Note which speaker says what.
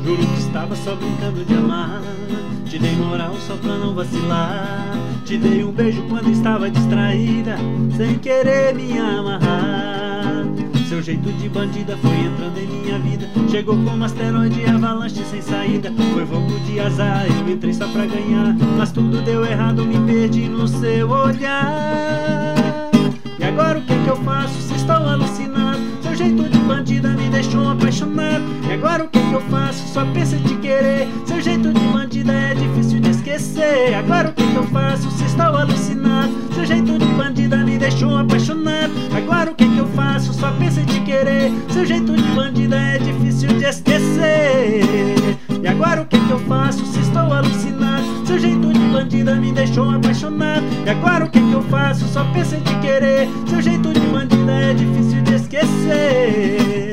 Speaker 1: Juro que estava só brincando de amar. Te dei moral só pra não vacilar. Te dei um beijo quando estava distraída, sem querer me amarrar. Seu jeito de bandida foi entrando em minha vida. Chegou como asteroide, avalanche sem saída. Foi jogo de azar, eu entrei só pra ganhar. Mas tudo deu errado, me perdi no seu olhar. E agora o que eu faço se estou alucinado? Seu jeito de bandida me deixou apaixonado. E agora o que eu faço? Só penso em te querer. Seu jeito de bandida é difícil de esquecer. Agora o que eu faço se estou alucinado? Seu jeito de bandida me deixou apaixonado. Agora o que eu faço? Só penso em te querer. Seu jeito de bandida é difícil de esquecer. E agora o que eu faço se estou alucinado? Seu jeito de bandida me deixou apaixonado. E agora o que eu faço? Só penso em te querer. Seu jeito de bandida é difícil de esquecer.